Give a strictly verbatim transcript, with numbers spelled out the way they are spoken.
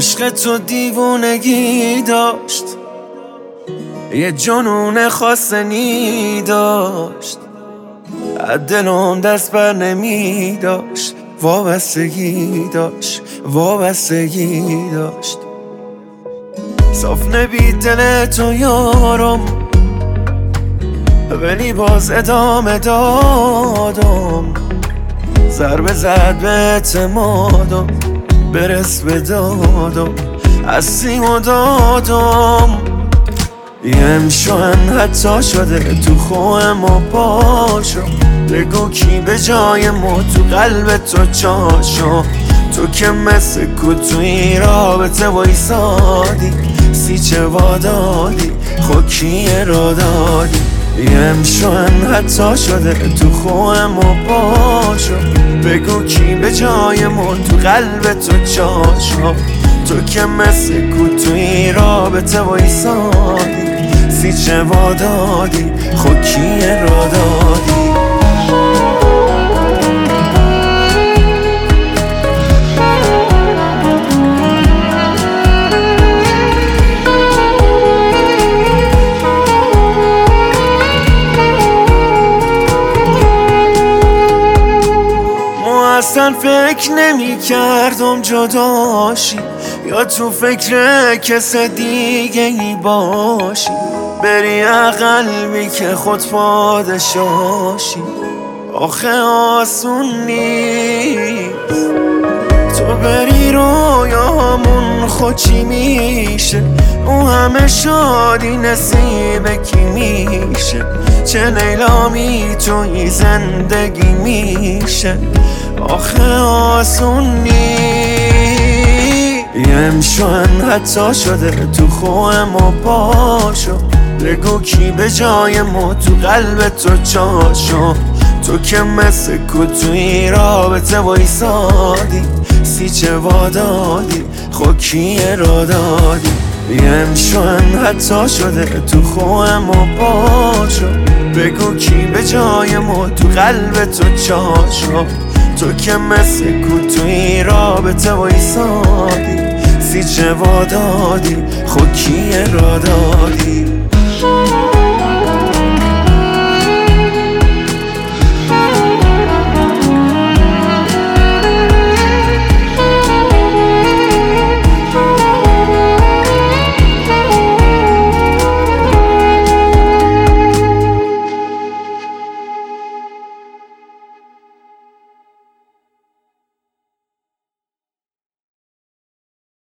عشق تو دیوونگی داشت، یه جنون خاصنی داشت، از دلم دست بر نمی داشت، وابستگی داشت، وابستگی داشت. صاف نبی دل تو یارم، ولی باز ادامه دادم. ضربه زد به اعتمادم، برس به دادم، از سیم و دادم. یه امشان حتی شده تو خوهم و پاشو، بگو کی به جای ما تو قلب تو چاشو. تو که مثل کتوی رابطه وایسادی، سی چه وادادی خود کیه را دادی. یه امشان حتی شده تو خوهم و پاشو، بگو کی به جای ما تو قلب تو چاشو. تو که مثل کتوی رابطه وایسادی، سی چه وادادی خود کیه را دادی. اصلا فکر نمی کردم جداشی، یا تو فکر کس دیگه ای باشی. بری قلبی که خود پادشاشی، آخه آسون نیست. تو بری رویامون خود چی میشه، او همه شادی نصیب کی میشه. چه لیلامی توی زندگی میشه، آخه آسون نیست. یه امشان حتی شده تو خوهم و پاشو، بگو کی به جای ما تو قلب تو چاشو. تو که مثل کتوی رابطه وایسادی، سی چه وادادی خود کیه را دادی. یه امشان حتی شده تو خوهم و پاشو، بگو کی به جای ما تو قلب تو چاشو. تو که مثل کتوی رابطه وایسادی، سی چه وادادی خود کیه را دادی.